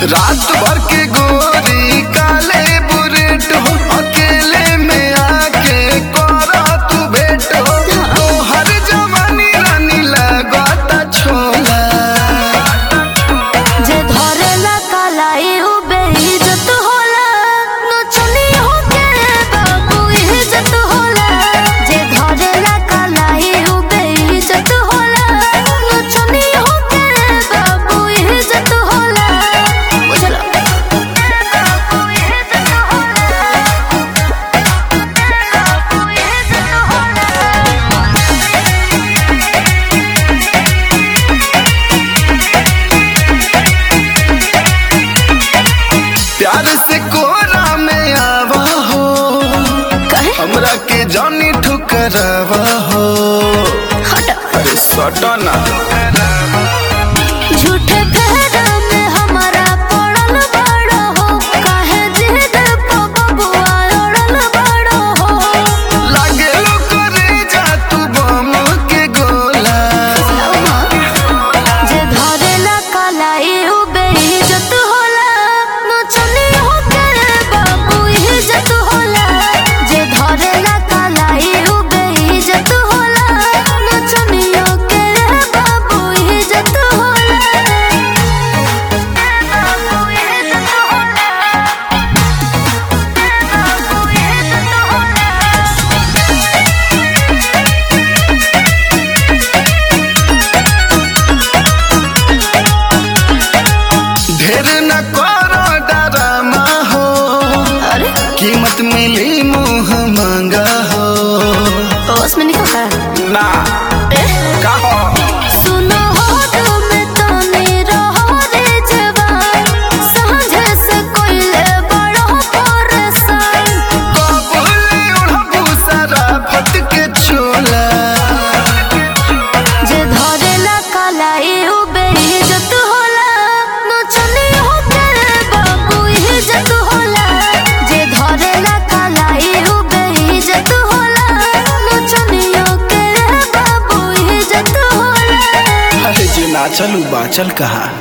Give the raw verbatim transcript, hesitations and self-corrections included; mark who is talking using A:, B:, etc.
A: रात भर के गोरी काले बुलेट हो, अकेले में आके करा तू भेंट हो। तो हर जवानी रानी लगता छोला,
B: जे धरेला कालाई उ बेइज्जत होला, नचनी होके बाबू इज्जत होला। जे धरेला कालाई उ बेइज्जत होला, नचनी होके बाबू इज्जत होला। बुझलो बाबू इज्जत होला, बाबू इज्जत होला।
A: प्यार से कोरा में आवा हो,
B: कहे
A: हमरा के जानी ठुकरावा हो।
B: हट
A: अरे सटो ना,
B: झूठे कहरा में हमारा पड़ल बड़ो हो, काहे जिद पे बबुआ अड़ल बड़ो हो।
A: लागे लो करे जा तू बम के गोला।
B: जे धरेला कालाई उ बेइज्जत होला, नचनी होके बाबू इज्जत होला। जे धरेला कालाई उ बेइज्जत होला, नचनी होके बाबू इज्जत होला। बाबू इज्जत होला, बाबू इज्जत
A: ढेर न करो डरामा हो,
B: होला। अरे
A: कीमत मिली मुँह मांगा हो।
B: होश में नहीं कहा
A: ना कहो
B: सुनो हो तुम तो मेरा हो रे जवान, समझे से कोई ले बड़ो परेशान।
A: कबूले उड़बू सारा फट के छोला।
B: जे धरेला कालाई उ बेइज्जत होला, नचनी होके बाबू इज्जत होला। जे धरेला कालाई उ बेइज्जत होला, नचनी होके बाबू इज्जत होला।
A: अरे जे ना चलू बाचल कहा।